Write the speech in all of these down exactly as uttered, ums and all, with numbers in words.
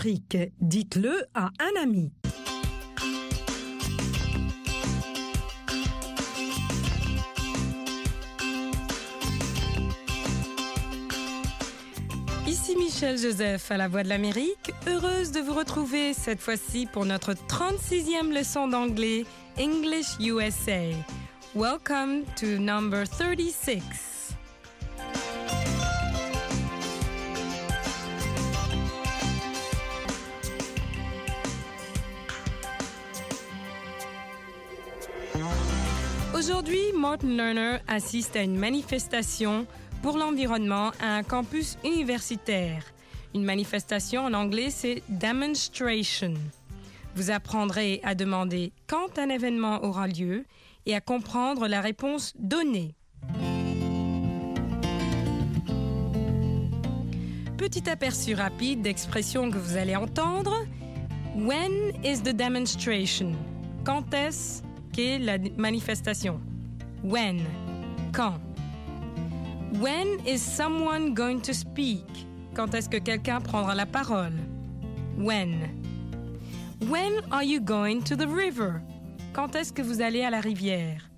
Afrique, dites-le à un ami. Ici Michel Joseph à la Voix de l'Amérique, heureuse de vous retrouver cette fois-ci pour notre trente-sixième leçon d'anglais English U S A. Welcome to number thirty-six. Aujourd'hui, Martin Lerner assiste à une manifestation pour l'environnement à un campus universitaire. Une manifestation en anglais, c'est demonstration. Vous apprendrez à demander quand un événement aura lieu et à comprendre la réponse donnée. Petit aperçu rapide d'expressions que vous allez entendre. When is the demonstration? Quand est-ce qu'est la manifestation? When. Quand. When is someone going to speak? Quand est-ce que quelqu'un prendra la parole? When. When are you going to the river? Quand est-ce que vous allez à la rivière?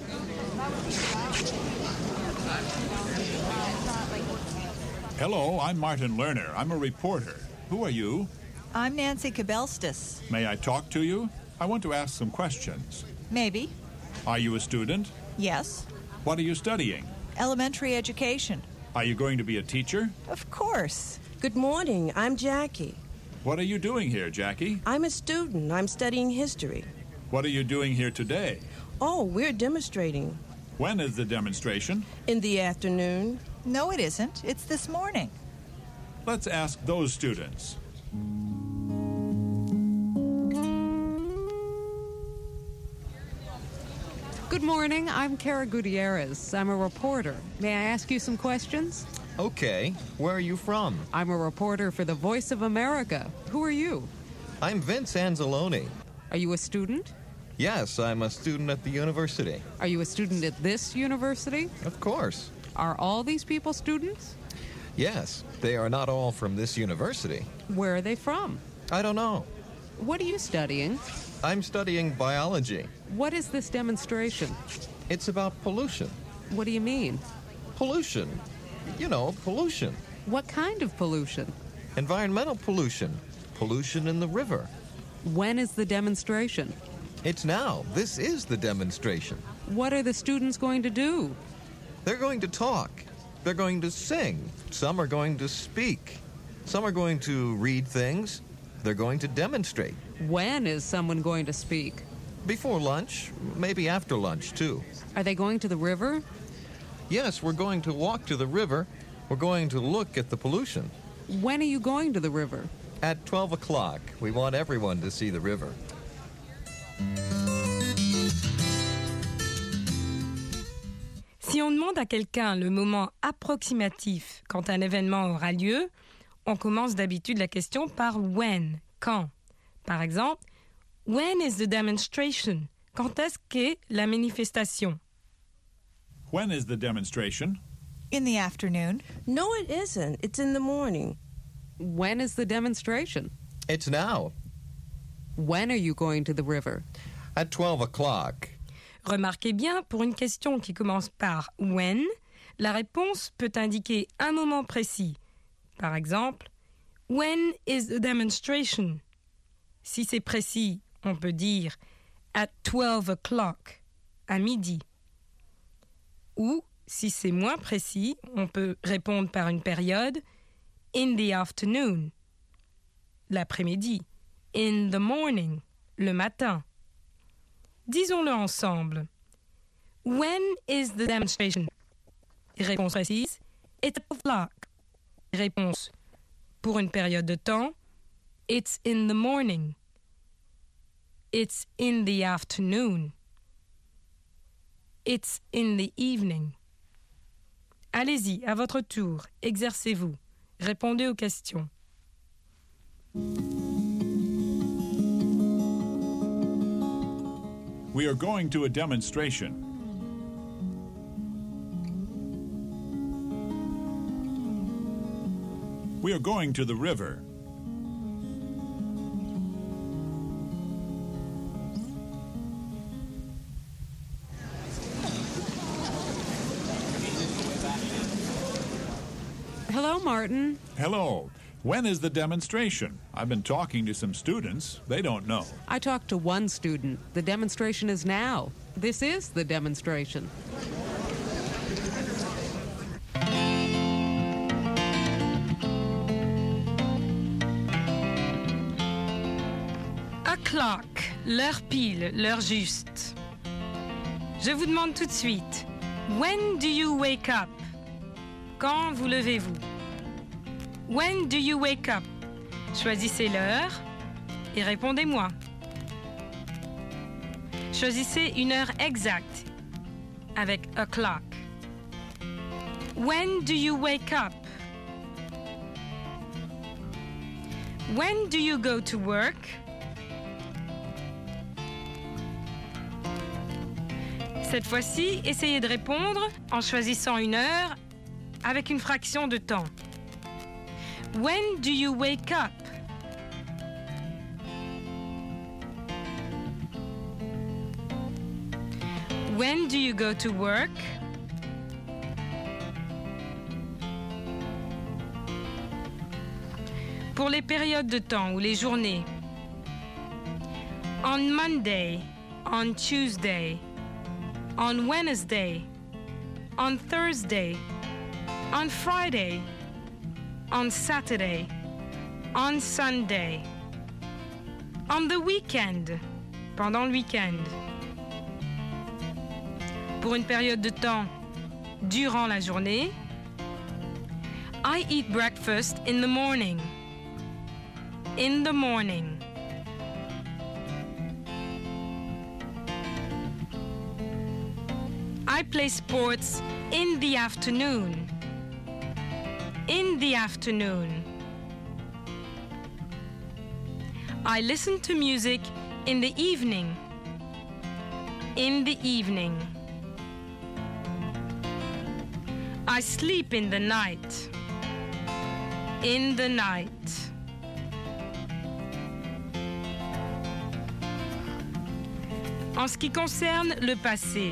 Hello, I'm Martin Lerner. I'm a reporter. Who are you? I'm Nancy Kabelstis. May I talk to you? I want to ask some questions. Maybe. Are you a student? Yes. What are you studying? Elementary education. Are you going to be a teacher? Of course. Good morning. I'm Jackie. What are you doing here, Jackie? I'm a student. I'm studying history. What are you doing here today? Oh, we're demonstrating. When is the demonstration? In the afternoon. No, it isn't. It's this morning. Let's ask those students. Good morning. I'm Kara Gutierrez. I'm a reporter. May I ask you some questions? Okay. Where are you from? I'm a reporter for the Voice of America. Who are you? I'm Vince Anzalone. Are you a student? Yes, I'm a student at the university. Are you a student at this university? Of course. Are all these people students? Yes, they are not all from this university. Where are they from? I don't know. What are you studying? I'm studying biology. What is this demonstration? It's about pollution. What do you mean? Pollution. You know, pollution. What kind of pollution? Environmental pollution. Pollution in the river. When is the demonstration? It's now. This is the demonstration. What are the students going to do? They're going to talk. They're going to sing. Some are going to speak. Some are going to read things. They're going to demonstrate. When is someone going to speak? Before lunch, maybe after lunch, too. Are they going to the river? Yes, we're going to walk to the river. We're going to look at the pollution. When are you going to the river? At twelve o'clock. We want everyone to see the river. Si on demande à quelqu'un le moment approximatif quand un événement aura lieu, on commence d'habitude la question par when, quand. Par exemple, when is the demonstration? Quand est-ce qu'est la manifestation? When is the demonstration? In the afternoon. No, it isn't. It's in the morning. When is the demonstration? It's now. When are you going to the river? At twelve o'clock. Remarquez bien, pour une question qui commence par when, la réponse peut indiquer un moment précis. Par exemple, when is the demonstration? Si c'est précis, on peut dire at twelve o'clock, à midi. Ou, si c'est moins précis, on peut répondre par une période in the afternoon, l'après-midi, in the morning, le matin. Disons-le ensemble. When is the demonstration? Réponse précise, it's at twelve o'clock. Réponse pour une période de temps, it's in the morning. It's in the afternoon. It's in the evening. Allez-y, à votre tour, exercez-vous. Répondez aux questions. We are going to a demonstration. We are going to the river. Martin. Hello. When is the demonstration? I've been talking to some students. They don't know. I talked to one student. The demonstration is now. This is the demonstration. O'clock, l'heure pile, l'heure juste. Je vous demande tout de suite, when do you wake up? Quand vous levez-vous? When do you wake up? Choisissez l'heure et répondez-moi. Choisissez une heure exacte avec o'clock. When do you wake up? When do you go to work? Cette fois-ci, essayez de répondre en choisissant une heure avec une fraction de temps. When do you wake up? When do you go to work? Pour les périodes de temps ou les journées. On Monday, on Tuesday, on Wednesday, on Thursday, on Friday, on Saturday, on Sunday, on the weekend, pendant le week-end. Pour une période de temps durant la journée, I eat breakfast in the morning. In the morning. I play sports in the afternoon. In the afternoon. I listen to music in the evening. In the evening. I sleep in the night. In the night. En ce qui concerne le passé.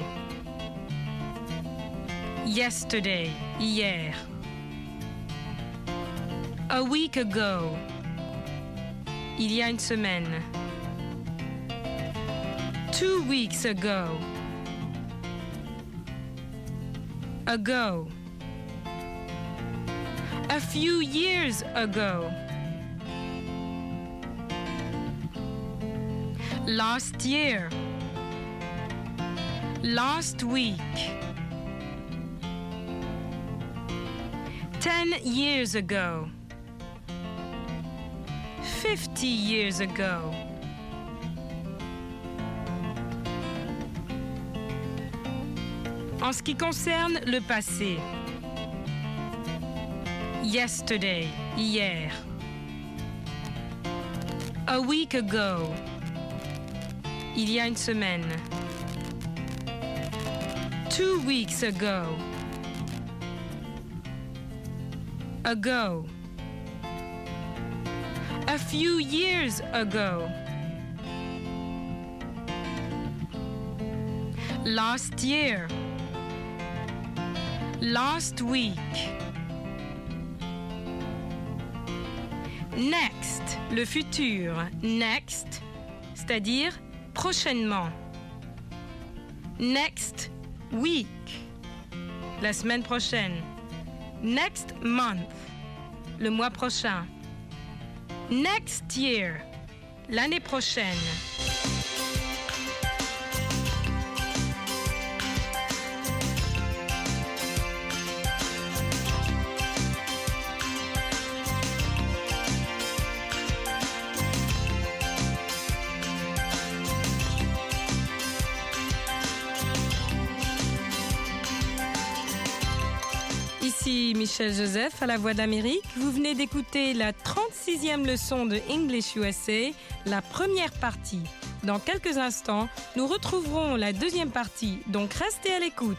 Yesterday, hier. A week ago. Il y a une semaine. Two weeks ago. Ago. A few years ago. Last year. Last week. Ten years ago. Fifty years ago. En ce qui concerne le passé. Yesterday, hier. A week ago. Il y a une semaine. Two weeks ago. Ago. A few years ago. Last year. Last week. Next, le futur. Next, c'est-à-dire prochainement. Next week, la semaine prochaine. Next month, le mois prochain. Next year, l'année prochaine. Ici Michel Joseph à la Voix d'Amérique. Vous venez d'écouter la trente-sixième leçon de English U S A, la première partie. Dans quelques instants, nous retrouverons la deuxième partie, donc restez à l'écoute.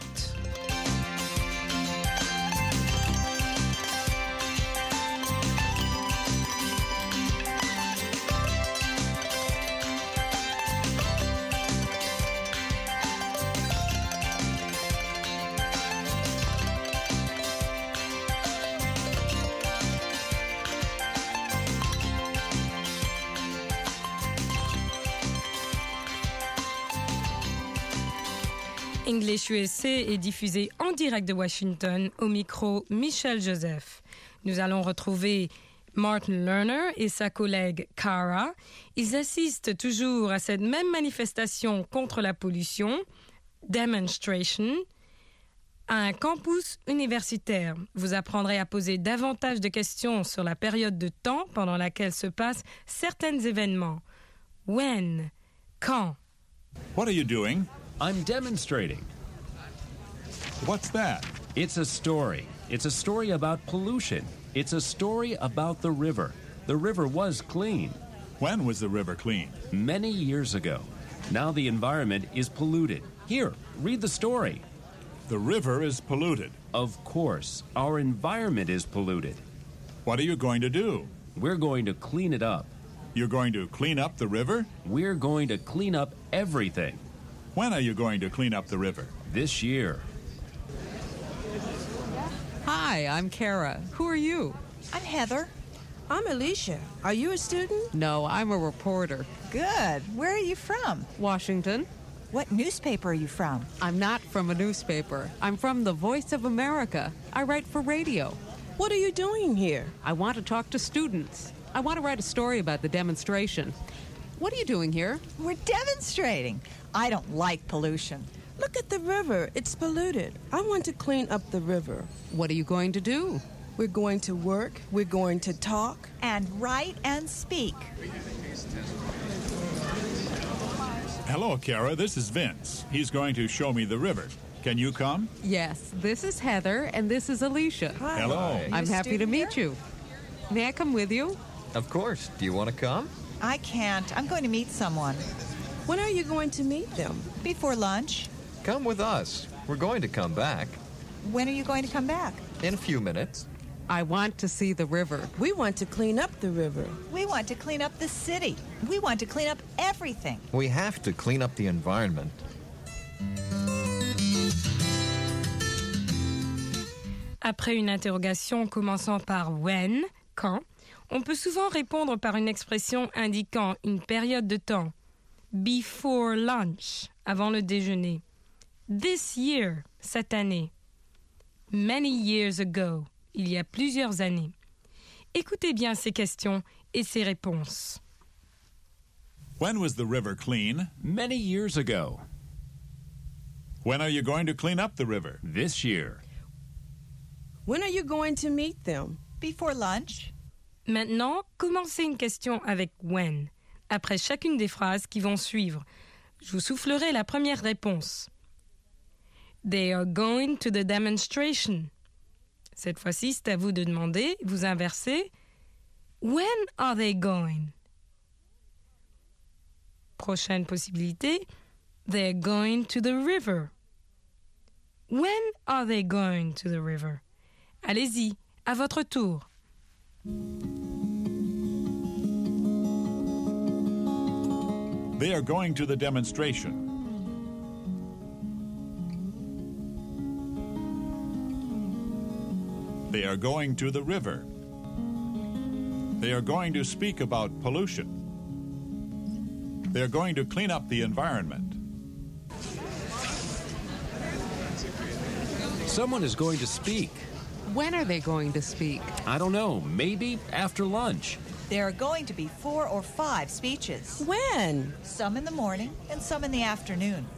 English U S A est diffusé en direct de Washington, au micro Michel Joseph. Nous allons retrouver Martin Lerner et sa collègue Cara. Ils assistent toujours à cette même manifestation contre la pollution, demonstration, à un campus universitaire. Vous apprendrez à poser davantage de questions sur la période de temps pendant laquelle se passent certains événements. When? Quand? What are you doing? I'm demonstrating. What's that? It's a story. It's a story about pollution. It's a story about the river. The river was clean When was the river clean? many years ago. Now the environment is polluted. Here, read the story. The river is polluted. Of course, our environment is polluted. What are you going to do? We're going to clean it up. You're going to clean up the river? We're going to clean up everything When are you going to clean up the river? this year. Hi, I'm Kara. Who are you? I'm Heather. I'm Alicia. Are you a student? No, I'm a reporter. Good. Where are you from? Washington. What newspaper are you from? I'm not from a newspaper. I'm from the Voice of America. I write for radio. What are you doing here? I want to talk to students. I want to write a story about the demonstration. What are you doing here? We're demonstrating. I don't like pollution. Look at the river. It's polluted. I want to clean up the river. What are you going to do? We're going to work. We're going to talk. And write and speak. Hello, Kara. This is Vince. He's going to show me the river. Can you come? Yes, this is Heather and this is Alicia. Hi. Hello. Are you I'm a happy to student meet here? you. May I come with you? Of course. Do you want to come? I can't. I'm going to meet someone. When are you going to meet them? Before lunch. Come with us. We're going to come back When are you going to come back? in a few minutes. I want to see the river. We want to clean up the river. We want to clean up the city. We want to clean up everything. We have to clean up the environment. Après une interrogation commençant par when, quand, on peut souvent répondre par une expression indiquant une période de temps. Before lunch, avant le déjeuner. This year, cette année. Many years ago, il y a plusieurs années. Écoutez bien ces questions et ces réponses. When was the river clean? Many years ago. When are you going to clean up the river? This year. When are you going to meet them? Before lunch. Maintenant, commencez une question avec when, après chacune des phrases qui vont suivre. Je vous soufflerai la première réponse. They are going to the demonstration. Cette fois-ci, c'est à vous de demander, vous inversez. When are they going? Prochaine possibilité. They're going to the river. When are they going to the river? Allez-y, à votre tour. They are going to the demonstration. They are going to the river. They are going to speak about pollution. They are going to clean up the environment. Someone is going to speak. When are they going to speak? I don't know, maybe after lunch. There are going to be four or five speeches. When? Some in the morning and some in the afternoon.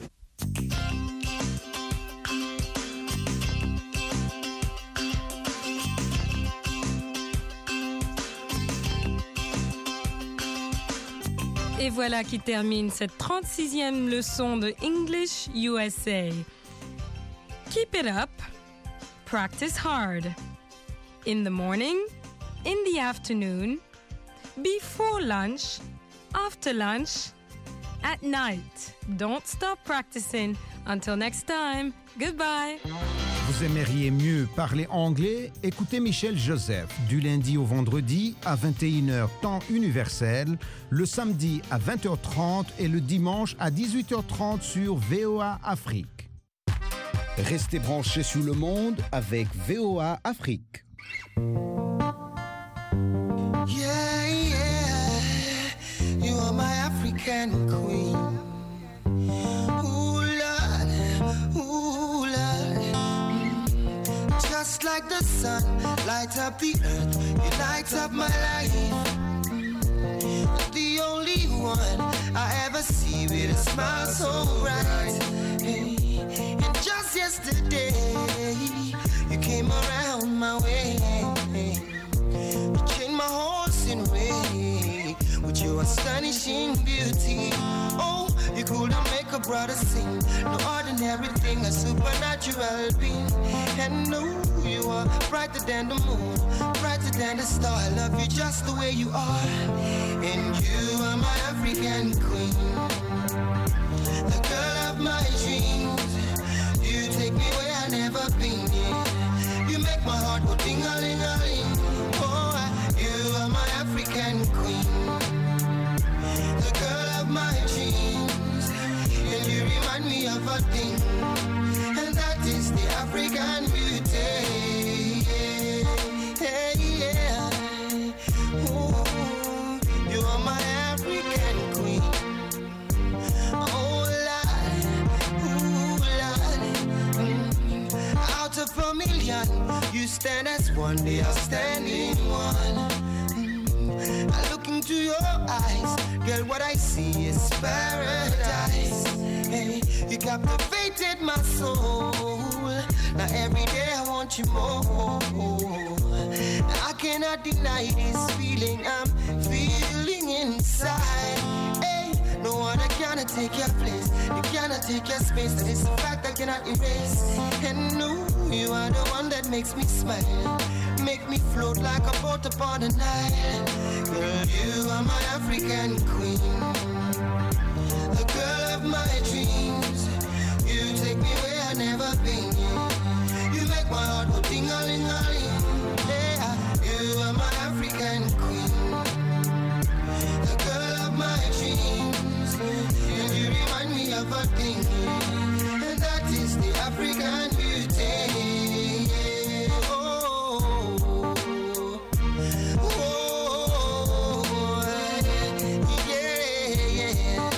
Et voilà qui termine cette trente-sixième leçon de English U S A. Keep it up. Practice hard. In the morning, in the afternoon, before lunch, after lunch, at night. Don't stop practicing. Until next time, goodbye. Vous aimeriez mieux parler anglais? Écoutez Michel Joseph du lundi au vendredi à vingt et une heures temps universel, le samedi à vingt heures trente et le dimanche à dix-huit heures trente sur V O A Afrique. Restez branchés sur le monde avec V O A Afrique. Yeah, yeah, you are my African queen. Ooh, Lord, ooh. like the sun, light up the earth, you light up my life. The only one I ever see with a smile so bright. Hey, and just yesterday, you came around my way. You changed my horse in way with your astonishing beauty. Oh, you couldn't make a brother sing. No ordinary thing, a supernatural being. And no, you are brighter than the moon, brighter than the star. I love you just the way you are. And you are my African queen, the girl of my dreams. You take me where I never been. Yeah. You make my heart go ding-a-ling-a-ling. Oh, you are my African queen, the girl of my dreams. And you remind me of a thing, and that is the African beauty. Yeah, yeah. Ooh, you are my African queen. Oh, Lord, ooh, Lord. Mm. Out of a million, you stand as one, they are standing one. Mm. I look into your eyes, girl, what I see is paradise. Hey, you captivated my soul. Now every day I want you more. I cannot deny this feeling I'm feeling inside. Hey, no one cannot take your place. You cannot take your space. That is a fact I cannot erase. And no, you are the one that makes me smile, make me float like a boat upon the Nile. Girl, you are my African queen, the girl of my dreams. You take me where I never been. You make my heart go ding-a-ling-a-ling. Yeah, you are my African queen, the girl of my dreams. And you remind me of a thing, and that is the African beauty. Oh, oh, yeah, yeah.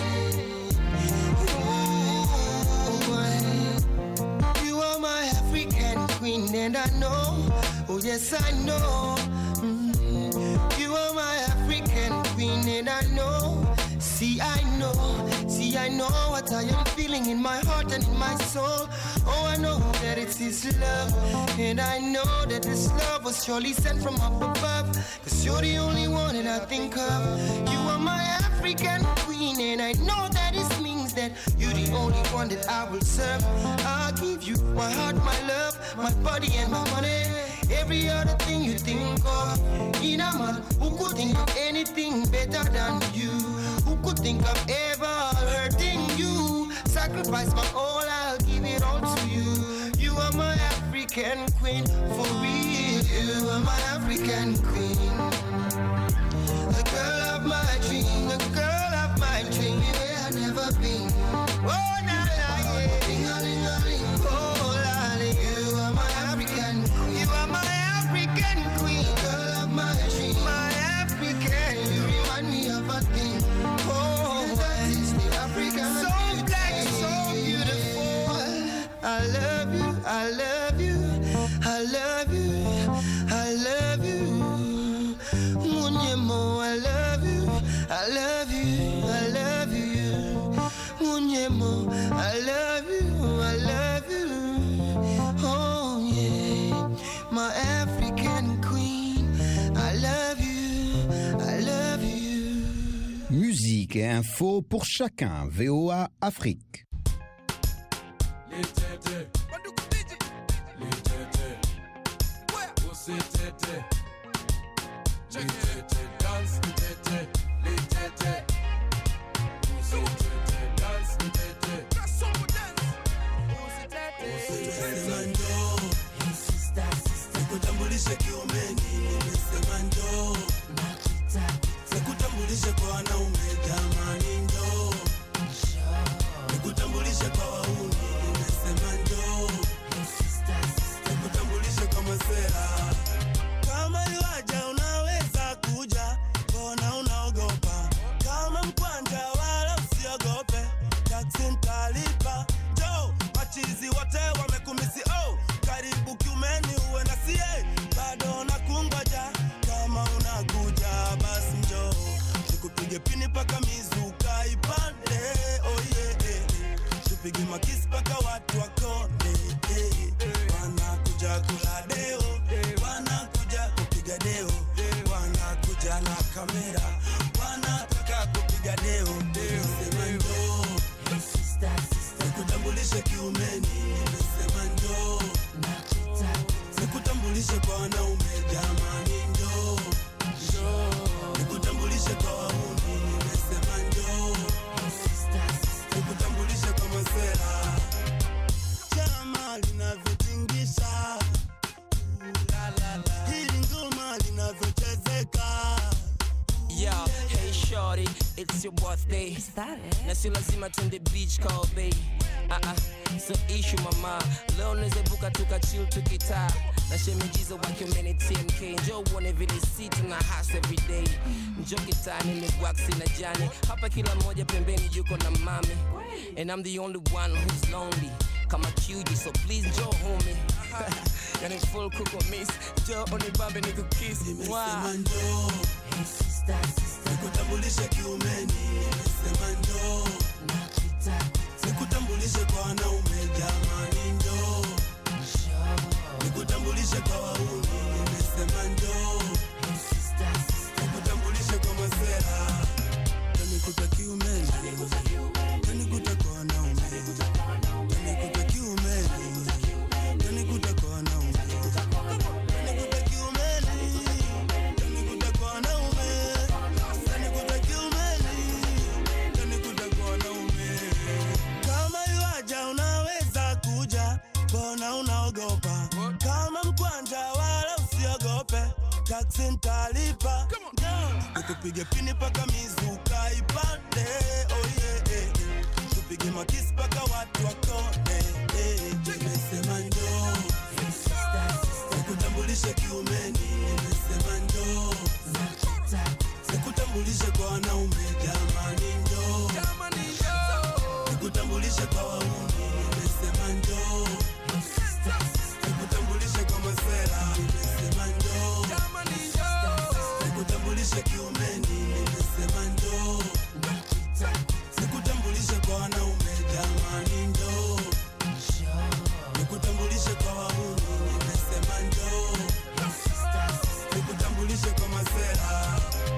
Ooh, you are my African queen, and I know, oh yes I know. Mm, you are my African queen, and I know. See, I know, see, I know what I am feeling in my heart and in my soul. Oh, I know that it's His love, and I know that this love was surely sent from up above. Cause you're the only one that I think of. You are my African queen, and I know that this means that you're the only one that I will serve. I'll give you my heart, my love, my body and my money. Every other thing you think of. In a man who could think of anything better than you, who could think of ever hurting you. Sacrifice my all, I'll give it all to you. You are my African queen, for real. You are my African queen, the girl of my dream, the girl of my dream. Where I never been. Oh, na na, yeah. Ding-a-ling-a-ling. Oh, lolly. You are my African queen. You are my African queen, girl of my dream, my African. You remind me of a thing. Oh, that is the African. So black, so beautiful. I love you, I love you, I love you, I love you. Munyemo, I love you, I love you, I love you. Munyemo, I love you, I love you. Oh yeah, my African queen, I love you, I love you. Musique et info pour chacun. V O A Afrique. Nikutambulishe kwa wanaume jamani, ndo nikutambulishe kwa wauni, nimesema ndo nikutambulishe kwa masera. Kama yuaja unaweza kuja, mbona unaogopa? tupige pini paka mizuka ipande. Oh yeah, tupige makisi paka watu wakone. Wanakuja kula deo, wanakuja kupiga deo, wanakuja na kamera, wanataka kupiga deo. Sema ndo nikutambulishe kiumeni, nimesema ndo nikutambulishe kwa wanaume, jamani ndo nikutambulishe kwa wauni, nimesema ndo nikutambulishe kwa masela. Chama linavyotingisha, hili ngoma linavyochezeka. Yo, hey shorty, it's your birthday. Is that it? Na si lazima twende beach call babe. Uh-uh, so issue mama. Leo neze buka tuka chill tukitaa. Na shemejizo wake mene T M K. Njoo uone vile si tuna house every day. Njoo kitani ni waxi na jani. Hapa kila moja pembeni yuko na mami. And I'm the only one who's lonely. Kama Q G, so please njoo homie. Yani full kuko miss. Njoo onibambe ni kukiss. Nimesema njoo nikutambulishe kiumeni, nimesema ndo nikutambulishe kwa wanaume, jamani ndo nikutambulishe kwa wauni, nimesema ndo nikutambulishe kwa masela. Nikuta kiumeni, nikuta kwa wanaume, nikuta kiumeni, nikuta kwa wanaume, nikuta kiumeni, nikuta kwa wanaume. Mbona unaogopa? Kama mkwanja wala usiogope, taxi nitalipa. Nikupige pini paka mizuka ipande. Oh yeah, tupige makisi paka watu wakone. Nimesema ndo nikutambulishe kiumeni, nimesema ndo nikutambulishe kwa wanaume, jamani ndo nikutambulishe kwa wauni, nimesema ndo nikutambulishe kwa masela, nimesema ndo nikutambulishe kiumeni, nimesema ndo nikutambulishe kwa wanaume, jamani ndo nikutambulishe kwa wauni, nimesema ndo nikutambulishe kwa masela.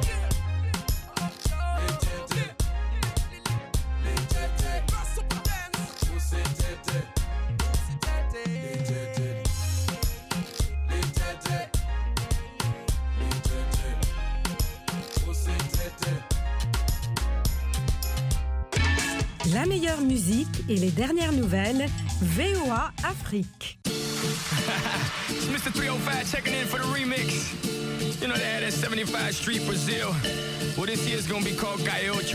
La meilleure musique et les dernières nouvelles, V O A Afrique. It's Mister three oh five checking in for the remix. You know they had that seventy-five Street Brazil. Well, this year's gonna be called Gaiocho.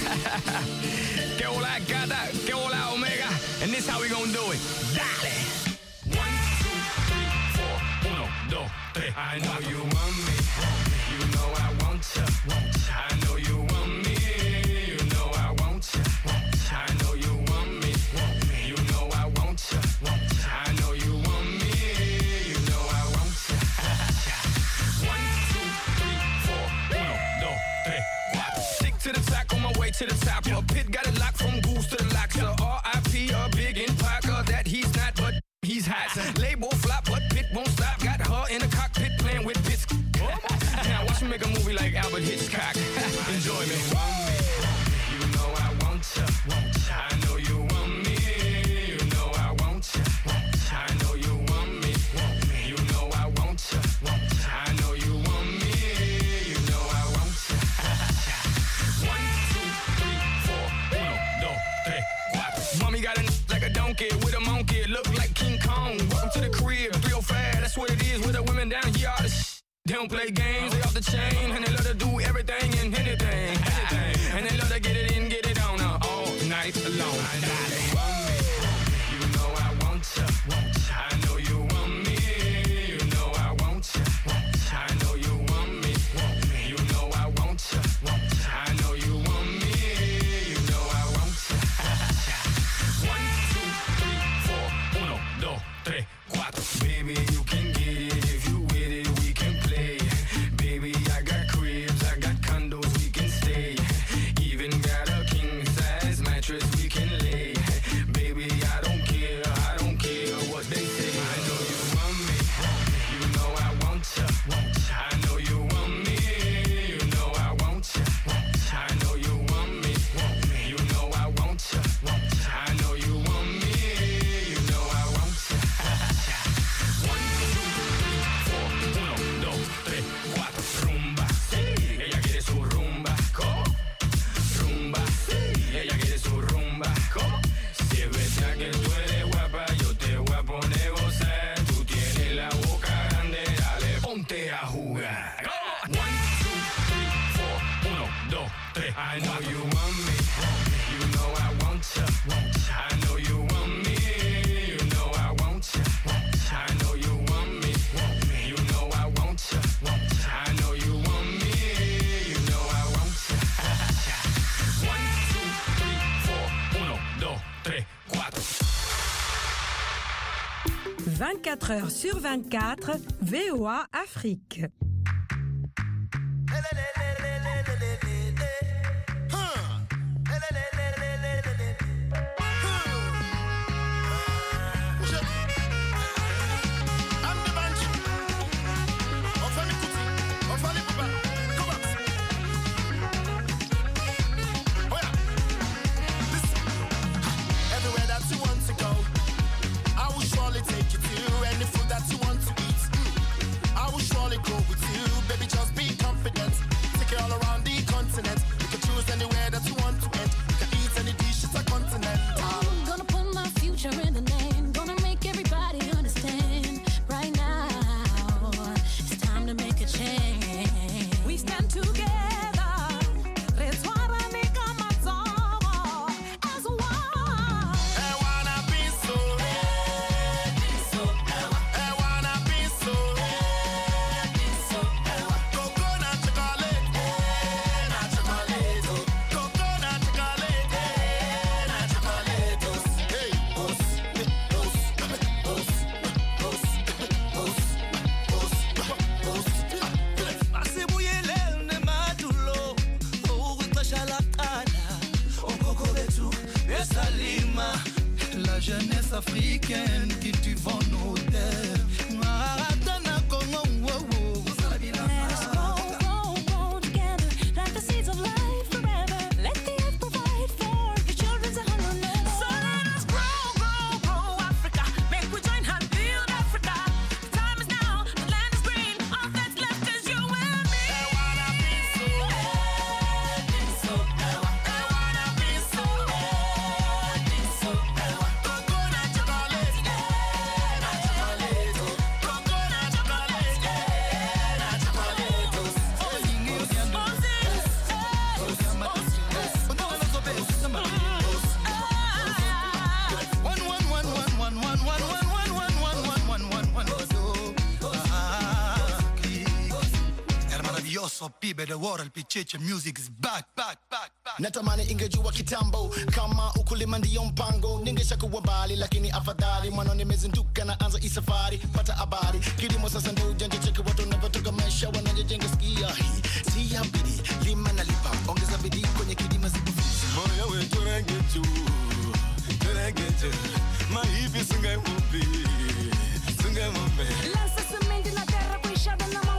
Que hola gata, que hola omega. And this how we gonna do it. Dale! One, two, three, four. Uno, dos, tres. I know you want me. You know I want ya. I know you want me. You know I want ya. I know you want me. You know I want ya. I know you want me. You know I want ya. One, two, three, four. Uno, dos, tres, cuatro. Stick to the track on my way to the top. A pit got it locked from goose to the lock. So R I P a big in Parker that he's not, but he's hot. Label flop, but Pit won't stop. Got her in the cockpit playing with bits. Now watch me make a movie like Albert Hitchcock. Enjoy me. You know I want ya. I know you want me. You know I want ya. I know you want me. You know I want ya. I know you want me. You know I want ya. One, two, three, four. Uno, dos, tres, cuatro. Mommy got a n- like a donkey with a monkey. Look like King Kong. Welcome to the crib. three oh five, that's what it is with the women down here. All the sh- They don't play games, they off the chain. And they love to do everything and anything. anything. And they love to get it in, get it on uh, all night long. You want me, you know I want ya. I know you want me, you know I want ya. I know you want me, you know I want ya. I know you want me, you know I want ya. One, two, three, four. Uno, dos, tres, cuatro. Baby, you can get it if you with it. We can play. Baby, I got cribs, I got condos, we can stay. tres. I know you want me. You know I want you. I know you want me. You know I want you. I know you want me. You know I want you. I know you want me. You know I want you. One, two, three, four. Uno, dos, tres, cuatro. vingt-quatre heures sur vingt-quatre, V O A Afrique. Africaine qui tu vends nos terres. Maratana Congo, wow, wow. Let's go, go, go together. Plant the seeds of life forever. Let the earth provide for your children's a hunger never. So let us grow, grow, grow Africa. Make we join hands, build Africa. The time is now, the land is green. All that's left is you and me. I wanna be so, I be so, I wanna be so, I be so, coconut chocolate, not chocolate, coconut chocolate, not chocolate. One, one, one, one, one, one, one, one, one, one, one, one, one, one, Era maravilloso, pibe, the world, pichiche, music is back, back, back, back. Natamani ingejua kitambo kama ukulima ndiyo mpango, ningeshakuwa mbali, lakini afadhali mwana nimezinduka na anza isafari. Pata habari kilimo sasa ndio ujanja, cheki watu wanavyotoka maisha, wanajenga skia hii si ya bidii, lima na lipa, ongeza bidii kwenye kilimo zikufisi moyo wetu rengetu rengetu maipi sungai upi sungai mombe Lanza semente na terra, cuixada na mão.